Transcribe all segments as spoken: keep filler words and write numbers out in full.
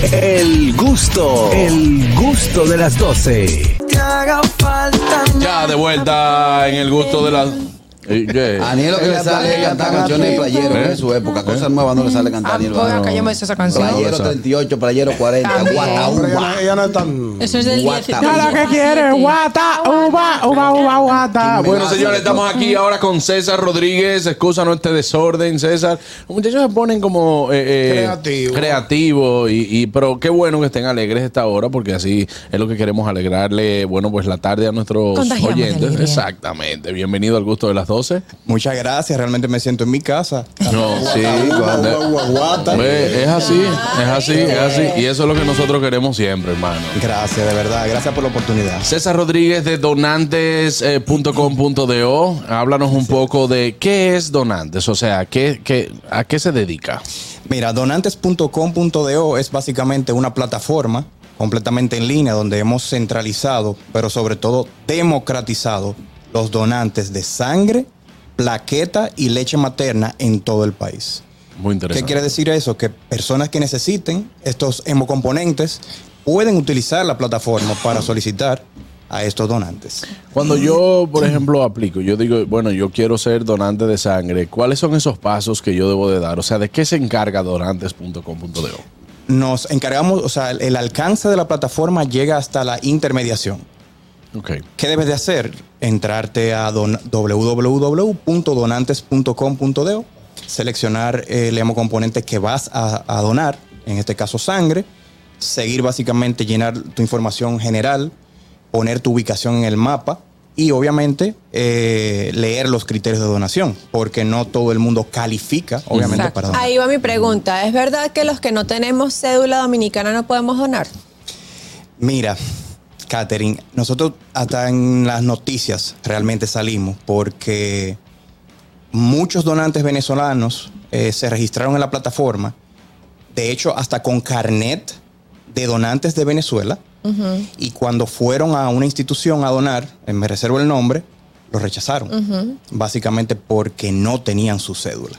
El gusto, el gusto de las doce. Ya de vuelta en el gusto de las... ¿Qué? A Anielo que le sale cantar canciones de playero ¿Eh? en su época. Cosas nuevas no le sale cantar Ah, Anielo. pues acá yo me hice esa canción. Playero treinta y ocho, playero cuarenta. También. Guata, Pero ella, uva. no- ella no es tan... Eso es del Guata. diez. Nada que quiere, guata, uva, uva, uva, guata. Bueno, señores, estamos aquí ahora con César Rodríguez. Excúsanos este desorden, César. Los muchachos se ponen como eh, eh, Creativo. creativos y, y pero qué bueno que estén alegres esta hora porque así es lo que queremos, alegrarle, bueno, pues la tarde a nuestros Contagiamos de oyentes. alegría. Exactamente. Bienvenido al gusto de las doce. Muchas gracias, realmente me siento en mi casa. No, sí. Guata. Ve, es así, es así, es así. Y eso es lo que nosotros queremos siempre, hermano. Gracias, de verdad. Gracias por la oportunidad. César Rodríguez de donantes punto com punto do. Háblanos un poco de qué es Donantes, o sea, ¿qué, qué, ¿a qué se dedica? Mira, donantes punto com punto do es básicamente una plataforma completamente en línea donde hemos centralizado, pero sobre todo democratizado los donantes de sangre, plaqueta y leche materna en todo el país. Muy interesante. ¿Qué quiere decir eso? Que personas que necesiten estos hemocomponentes pueden utilizar la plataforma para solicitar a estos donantes. Cuando yo, por ejemplo, aplico, yo digo, bueno, yo quiero ser donante de sangre, ¿cuáles son esos pasos que yo debo de dar? O sea, ¿de qué se encarga donantes punto com punto do? Nos encargamos, o sea, el, el alcance de la plataforma llega hasta la intermediación. Okay. ¿Qué debes de hacer? Entrarte a don, doble u doble u doble u punto donantes punto com punto do, seleccionar el hemocomponente que vas a, a donar, en este caso sangre, seguir básicamente, llenar tu información general, poner tu ubicación en el mapa y obviamente eh, leer los criterios de donación, porque no todo el mundo califica, obviamente, Exacto. para donar. Ahí va mi pregunta. ¿Es verdad que los que no tenemos cédula dominicana no podemos donar? Mira, Catherine, nosotros hasta en las noticias realmente salimos porque muchos donantes venezolanos eh, se registraron en la plataforma, de hecho hasta con carnet de donantes de Venezuela, uh-huh. y cuando fueron a una institución a donar, eh, me reservo el nombre, lo rechazaron, uh-huh. básicamente porque no tenían su cédula.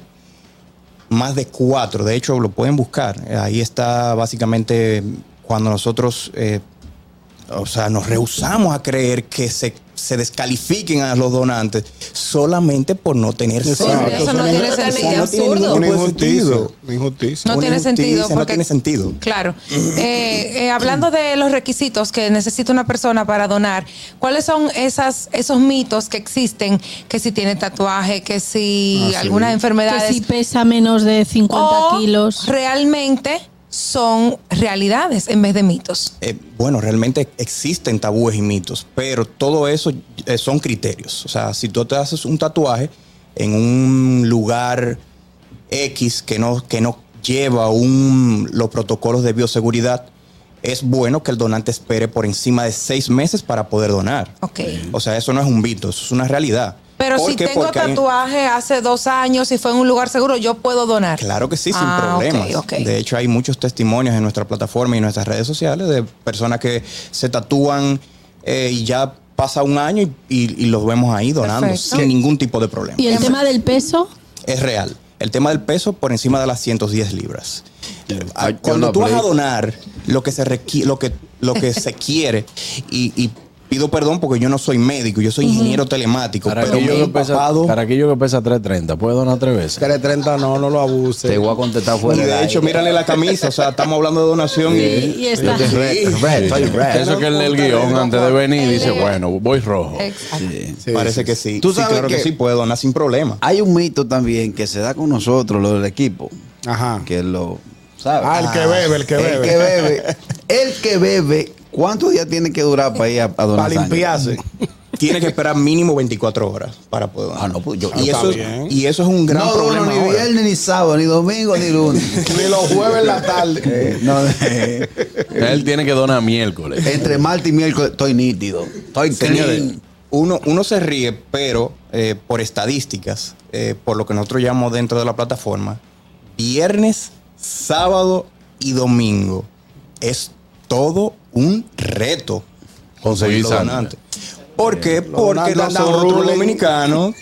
Más de cuatro, de hecho lo pueden buscar, ahí está básicamente cuando nosotros... Eh, O sea, nos rehusamos a creer que se, se descalifiquen a los donantes solamente por no tener cédula. Eso no tiene sentido, absurdo. Una injusticia. Una injusticia. No Una tiene injusticia, sentido. no Porque, tiene sentido. Claro. Eh, eh, hablando de los requisitos que necesita una persona para donar, ¿cuáles son esas, esos mitos que existen? Que si tiene tatuaje, que si Ah, sí. algunas enfermedades. Que si pesa menos de cincuenta o kilos. realmente son realidades en vez de mitos. Eh, bueno, realmente existen tabúes y mitos, pero todo eso eh, son criterios. O sea, si tú te haces un tatuaje en un lugar X que no, que no lleva un, los protocolos de bioseguridad, es bueno que el donante espere por encima de seis meses para poder donar. Ok. O sea, eso no es un mito, eso es una realidad. Pero ¿Por si qué? tengo Porque hay- tatuaje hace dos años y fue en un lugar seguro, yo puedo donar. Claro que sí, sin Ah, problemas. ok, ok. De hecho, hay muchos testimonios en nuestra plataforma y en nuestras redes sociales de personas que se tatúan eh, y ya pasa un año y, y- y los vemos ahí donando Perfecto. sin ningún tipo de problema. ¿Y el tema del peso? Es real. El tema del peso por encima de las ciento diez libras. Ah, yo Cuando no tú vas a aplico. donar lo que se requi- lo que, lo que se quiere y, y pido perdón porque yo no soy médico, yo soy ingeniero telemático, Para pero me he aquello que pesa, empapado. para aquello que pesa trescientos treinta, ¿puede donar tres veces? tres treinta no, no lo abuse. Te voy a contestar Y fuera de hecho, aire. mírale la camisa, o sea, estamos hablando de donación y, Y está. Yo estoy red, red, estoy red. Eso que él lee el guión antes de venir dice, bueno, voy rojo. Exacto. Sí. Sí, parece sí, que sí. sí. Tú Sí, sabes claro que, que- sí, puede donar sin problema. Hay un mito también que se da con nosotros, lo del equipo, Ajá. que lo... ¿sabes? Ah, el que bebe, el que El bebe. que bebe. El que bebe, ¿cuántos días tiene que durar para ir a, a donar Para sangre? limpiarse. Tiene que esperar mínimo veinticuatro horas para poder donar. Ah, no, pues yo- y, está eso, bien. y eso es un gran No problema duermo ni ahora. viernes, ni sábado, ni domingo, ni lunes. Ni los jueves en la tarde. Eh, no, eh, Él tiene que donar miércoles. entre martes y miércoles estoy nítido. Estoy Señores, clean. uno, uno se ríe, pero eh, por estadísticas, eh, por lo que nosotros llamamos dentro de la plataforma, viernes, sábado y domingo es todo un reto Conseguir los sangre. donantes. ¿Por qué? Los Porque donantes andan nosotros ruling. dominicanos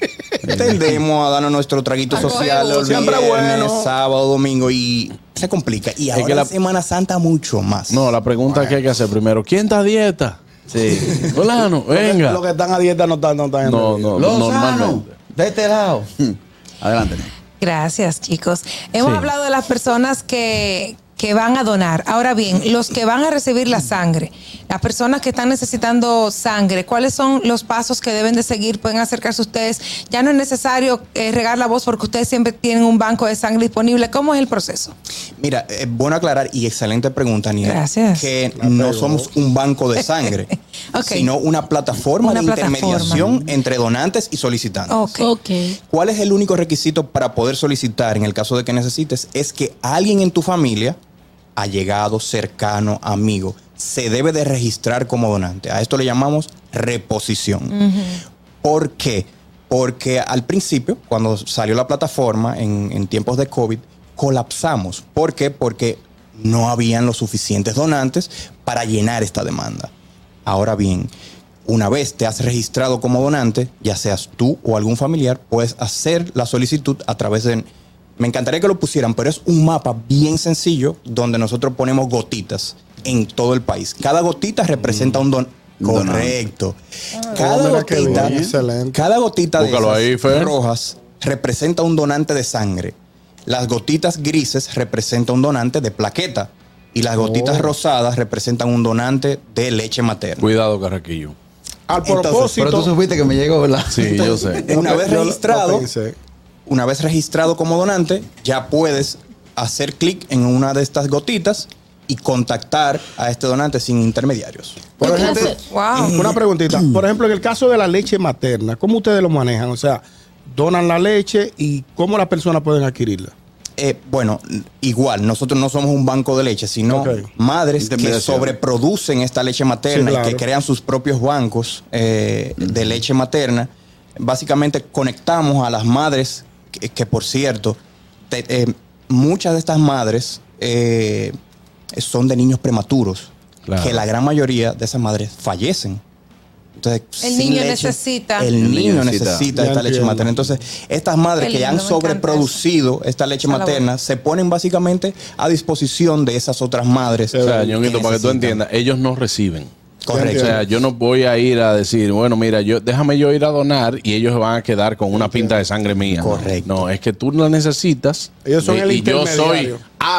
tendemos a darnos nuestro traguito A coger social gusto. los Siempre viernes, bueno. sábado, domingo y se complica. Y ahora que la- en Semana Santa mucho más. No, la pregunta que hay que hacer primero, ¿quién está a dieta? Sí. Fulano, venga. Los que están a dieta no están, no están en No, bebida. no, Lozano, normalmente. de este lado. Adelante. Gracias, chicos. Hemos Sí. hablado de las personas que, que van a donar. Ahora bien, los que van a recibir la sangre, las personas que están necesitando sangre, ¿cuáles son los pasos que deben de seguir? Pueden acercarse ustedes. Ya no es necesario eh, regar la voz porque ustedes siempre tienen un banco de sangre disponible. ¿Cómo es el proceso? Mira, es bueno aclarar y excelente pregunta, Aniel. Gracias. Que no somos un banco de sangre, Ok. sino una plataforma Una de plataforma. intermediación entre donantes y solicitantes. Ok. Ok. ¿Cuál es el único requisito para poder solicitar en el caso de que necesites? Es que alguien en tu familia, allegado, cercano, amigo, se debe de registrar como donante. A esto le llamamos reposición. ¿Por qué? Porque al principio, cuando salió la plataforma en, en tiempos de COVID, colapsamos. ¿Por qué? Porque no habían los suficientes donantes para llenar esta demanda. Ahora bien, una vez te has registrado como donante, ya seas tú o algún familiar, puedes hacer la solicitud a través de... Me encantaría que lo pusieran, pero es un mapa bien sencillo donde nosotros ponemos gotitas en todo el país. Cada gotita representa un don. Donante. Correcto. Oh, Cada mira qué gotita, bien. Excelente. cada gotita de Búscalo esas ahí, Fer. rojas representa un donante de sangre. Las gotitas grises representan un donante de plaqueta. Y las gotitas Oh. rosadas representan un donante de leche materna. Cuidado, Carraquillo. Al Entonces, propósito, Pero tú supiste que me llegó, ¿verdad? Sí, yo sé. Una Yo vez lo- lo registrado, pensé. una vez registrado como donante, ya puedes hacer clic en una de estas gotitas y contactar a este donante sin intermediarios. Por ¿Qué ejemplo, clase? Wow. una preguntita. Por ejemplo, en el caso de la leche materna, ¿cómo ustedes lo manejan? O sea, donan la leche y cómo las personas pueden adquirirla. Eh, bueno, igual, nosotros no somos un banco de leche, sino Ok. madres que Intermediación. sobreproducen esta leche materna Sí, claro. y que crean sus propios bancos eh, de leche materna. Básicamente conectamos a las madres, que, que, por cierto, te- eh, muchas de estas madres eh, son de niños prematuros, Claro. que la gran mayoría de esas madres fallecen. Entonces, El sin niño necesita. El niño necesita. necesita Ya esta leche entiendo. materna. Entonces, estas madres Qué que ya han lindo, me encanta sobreproducido esta leche Esa materna labor. se ponen básicamente a disposición de esas otras madres. O sea, Ñonguito, para que tú necesitan. entiendas, ellos no reciben. Correcto. O sea, yo no voy a ir a decir, bueno, mira, yo déjame yo ir a donar y ellos van a quedar con una pinta de sangre mía. Correcto. No, es que tú la necesitas. Ellos son y, el y yo soy intermediario. A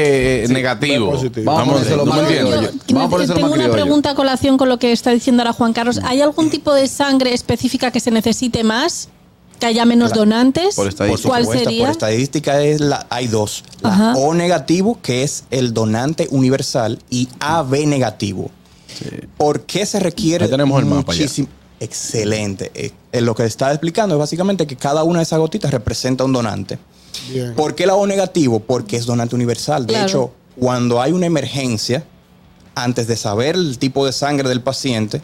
B negativo. B positivo. Vamos a Vamos, ponérselo ¿tú me más entiendes? criollo. Que Vamos a me- ponérselo tengo más una criollo. pregunta a colación con lo que está diciendo ahora Juan Carlos. ¿Hay algún tipo de sangre específica que se necesite más? ¿Que haya menos Claro. donantes? Por estadística. ¿Cuál Supuesta, sería? Por estadística es la, hay dos. La Ajá. O negativo, que es el donante universal, y A B negativo. ¿Por qué se requiere? Ahí tenemos el mapa ya. muchísimo- Excelente. Eh, eh, lo que está explicando es básicamente que cada una de esas gotitas representa un donante. Bien. ¿Por qué la O negativo? Porque es donante universal. De Claro. hecho, cuando hay una emergencia, antes de saber el tipo de sangre del paciente,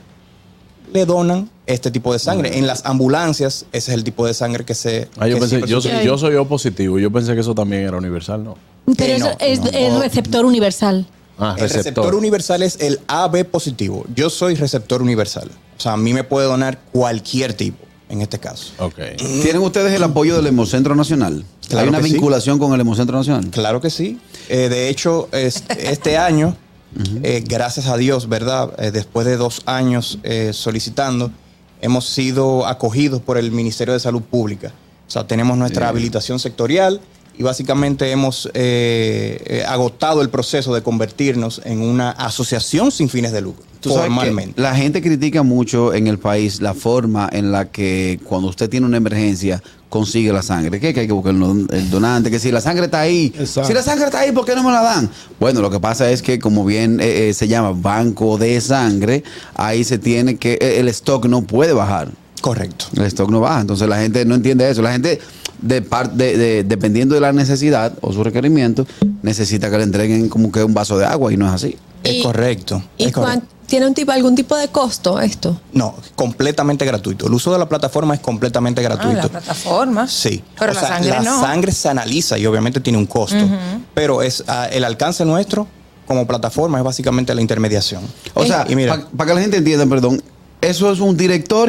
le donan este tipo de sangre. En las ambulancias, ese es el tipo de sangre que se. Ah, yo que pensé, siempre yo, se soy- Ay. yo soy O positivo. Yo pensé que eso también era universal, ¿no? Pero Eh, eso no, es, no, es no. receptor universal. Ah, El receptor universal es el A B positivo. Yo soy receptor universal. O sea, a mí me puede donar cualquier tipo, en este caso. Ok. ¿Tienen ustedes el apoyo del Hemocentro Nacional? Claro ¿Hay una que sí. vinculación con el Hemocentro Nacional? Claro que sí. Eh, de hecho, es- este año, eh, gracias a Dios, ¿verdad? Eh, después de dos años eh, solicitando, hemos sido acogidos por el Ministerio de Salud Pública. O sea, tenemos nuestra habilitación sectorial y básicamente hemos eh, eh, agotado el proceso de convertirnos en una asociación sin fines de lucro, Tú sabes que formalmente. la gente critica mucho en el país la forma en la que cuando usted tiene una emergencia consigue la sangre. ¿Qué? Que hay que buscar el don- el donante, que si la sangre está ahí, Exacto. si la sangre está ahí, ¿por qué no me la dan? Bueno, lo que pasa es que como bien eh, eh, se llama banco de sangre, ahí se tiene que, eh, el stock no puede bajar. Correcto. El stock no baja, entonces la gente no entiende eso. La gente, de par- de- de- dependiendo de la necesidad o su requerimiento, necesita que le entreguen como que un vaso de agua y no es así. Es Y- correcto. ¿Y es correcto. cuán- tiene un tipo, algún tipo de costo esto? No, completamente gratuito. El uso de la plataforma es completamente Ah, gratuito. la plataforma. Sí. Pero O la sea, sangre la no. sangre se analiza y obviamente tiene un costo. Pero es ah, el alcance nuestro como plataforma es básicamente la intermediación. O sea, y mira, para que la gente entienda, perdón, eso es un directorio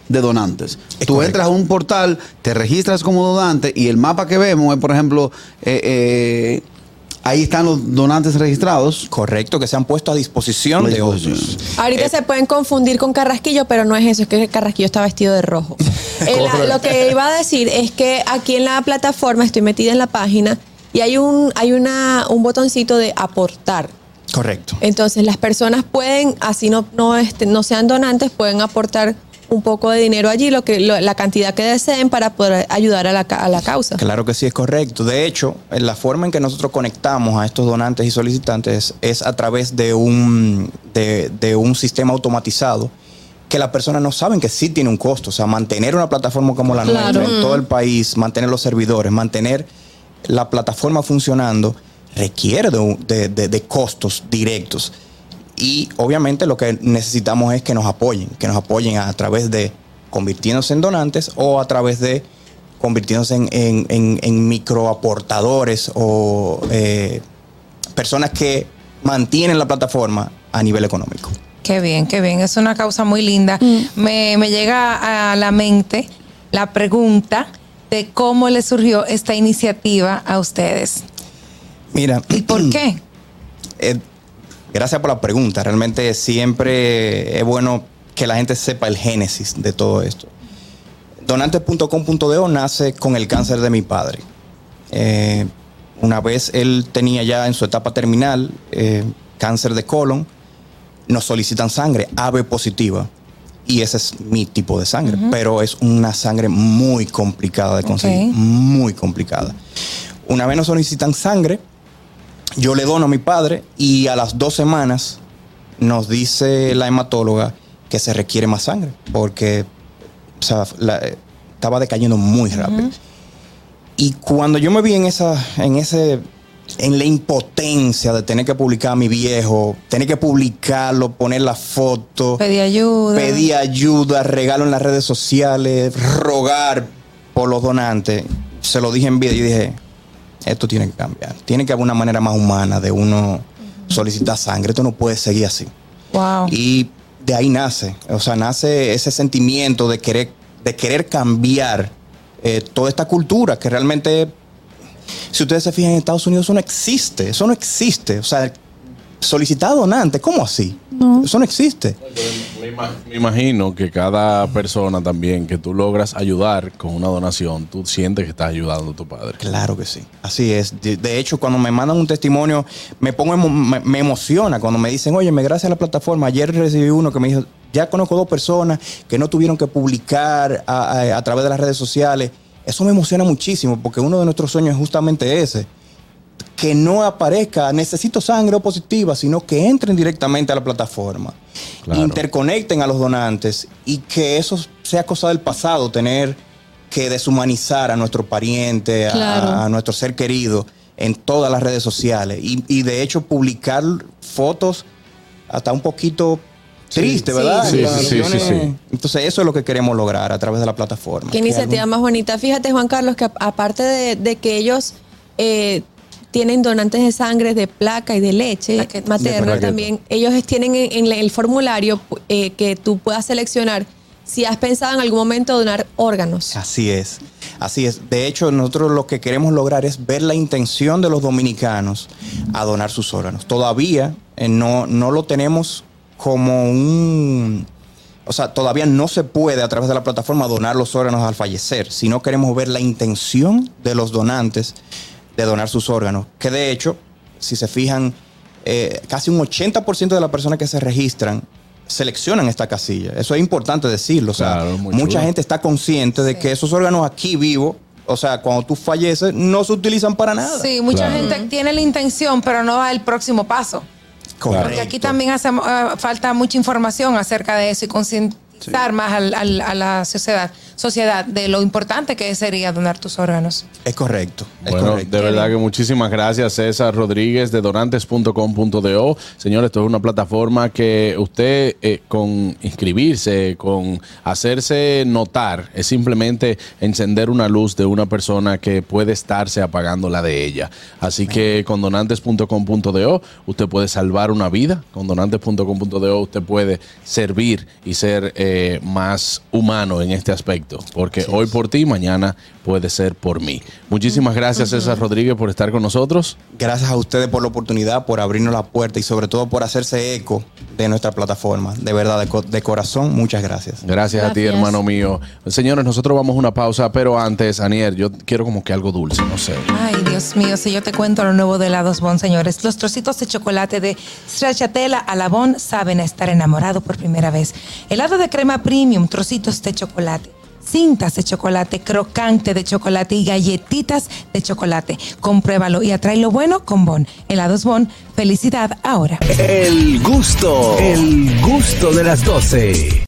de donantes. Es Tú correcto. entras a un portal, te registras como donante y el mapa que vemos es, por ejemplo, eh, eh, ahí están los donantes registrados. Correcto, que se han puesto a disposición A de disposición. otros. Ahorita Eh, se pueden confundir con Carrasquillo, pero no es eso, es que Carrasquillo está vestido de rojo. Eh, la- lo que iba a decir es que aquí en la plataforma, estoy metida en la página, y hay un, hay una, un botoncito de aportar. Correcto. Entonces las personas pueden, así no, no, este, no sean donantes, pueden aportar un poco de dinero allí, lo que, lo- la cantidad que deseen para poder ayudar a la, ca- a la causa. Claro que sí, es correcto. De hecho, en la forma en que nosotros conectamos a estos donantes y solicitantes es a través de un, de, de un sistema automatizado que las personas no saben que sí tiene un costo. O sea, mantener una plataforma como la Claro. nuestra en todo el país, mantener los servidores, mantener la plataforma funcionando, requiere de, un- de- de- de costos directos. Y obviamente lo que necesitamos es que nos apoyen, que nos apoyen a, a través de convirtiéndose en donantes o a través de convirtiéndose en, en, en- en microaportadores o eh, personas que mantienen la plataforma a nivel económico. Qué bien, qué bien. Es una causa muy linda. Me, me llega a la mente la pregunta de cómo le surgió esta iniciativa a ustedes. Mira, ¿Y por qué? eh, gracias por la pregunta. Realmente siempre es bueno que la gente sepa el génesis de todo esto. donantes punto com punto de o nace con el cáncer de mi padre. Eh, una vez él tenía ya en su etapa terminal eh, cáncer de colon, nos solicitan sangre A B positiva. Y ese es mi tipo de sangre, pero es una sangre muy complicada de conseguir, Ok. muy complicada. Una vez nos solicitan sangre, yo le dono a mi padre y a las dos semanas nos dice la hematóloga que se requiere más sangre porque o sea, la- estaba decayendo muy rápido. Y cuando yo me vi en esa, en ese, en la impotencia de tener que publicar a mi viejo, tener que publicarlo, poner la foto, Pedí ayuda. pedir ayuda, regalo en las redes sociales, rogar por los donantes, se lo dije en vida y dije, esto tiene que cambiar. Tiene que haber una manera más humana de uno solicitar sangre. Esto no puede seguir así. Wow. Y de ahí nace, o sea, nace ese sentimiento de querer, de querer cambiar eh, toda esta cultura que realmente, si ustedes se fijan en Estados Unidos, eso no existe, eso no existe. O sea, solicitar donante, ¿cómo así? No. Eso no existe. Me, ima- me imagino que cada persona también que tú logras ayudar con una donación, tú sientes que estás ayudando a tu padre. Claro que sí, así es. De, de hecho, cuando me mandan un testimonio, me pongo emo- me, me emociona cuando me dicen, oye, me gracias a la plataforma. Ayer recibí uno que me dijo, ya conozco dos personas que no tuvieron que publicar a, a- a través de las redes sociales. Eso me emociona muchísimo porque uno de nuestros sueños es justamente ese. Que no aparezca, necesito sangre O positiva, sino que entren directamente a la plataforma, Claro. interconecten a los donantes y que eso sea cosa del pasado, tener que deshumanizar a nuestro pariente, a- Claro. a, nuestro ser querido en todas las redes sociales y, y de hecho publicar fotos hasta un poquito triste, sí, ¿verdad? sí, En sí, sí, situaciones- sí, sí. Entonces eso es lo que queremos lograr a través de la plataforma. Qué Que iniciativa algún- más bonita. Fíjate, Juan Carlos, que a- aparte de, de que ellos eh, tienen donantes de sangre, de placa y de leche Plaqueta. materna, De plaqueta. también ellos tienen en, en el formulario eh, que tú puedas seleccionar si has pensado en algún momento donar órganos. Así es, así es. De hecho, nosotros lo que queremos lograr es ver la intención de los dominicanos a donar sus órganos. Todavía eh, no, no lo tenemos como un... O sea, todavía no se puede a través de la plataforma donar los órganos al fallecer, sino queremos ver la intención de los donantes de donar sus órganos. Que de hecho, si se fijan, eh, casi un ochenta por ciento de las personas que se registran seleccionan esta casilla. Eso es importante decirlo. O sea, Claro, muy mucha chulo. gente está consciente de que esos órganos aquí vivos, o sea, cuando tú falleces, no se utilizan para nada. Sí, mucha Claro. gente tiene la intención, pero no da el próximo paso. Correcto. Porque aquí también hacemos, eh, falta mucha información acerca de eso y concientizar más al- al- a la sociedad, sociedad de lo importante que sería donar tus órganos. Es correcto. Es Bueno, correcto. de verdad que muchísimas gracias, César Rodríguez de donantes punto com punto do. Señor, esto es una plataforma que usted eh, con inscribirse, con hacerse notar, es simplemente encender una luz de una persona que puede estarse apagando la de ella. Así que con donantes punto com punto do usted puede salvar una vida, con donantes punto com punto do usted puede servir y ser eh, eh, más humano en este aspecto, porque hoy por ti, mañana puede ser por mí. Muchísimas gracias, uh-huh. César Rodríguez, por estar con nosotros. Gracias a ustedes por la oportunidad, por abrirnos la puerta y sobre todo por hacerse eco de nuestra plataforma. De verdad, de, co- de corazón, muchas gracias. Gracias. Gracias a ti, hermano mío. Señores, nosotros vamos a una pausa, pero antes, Anier, yo quiero como que algo dulce, no sé. Ay, Dios mío, si yo te cuento lo nuevo de helados Bon, señores. Los trocitos de chocolate de Stracciatella a la Bon saben a estar enamorado por primera vez. Helado de crema premium, trocitos de chocolate. Cintas de chocolate, crocante de chocolate y galletitas de chocolate. Compruébalo y atrae lo bueno con Bon. Helados Bon, felicidad ahora. El gusto, el gusto de las doce.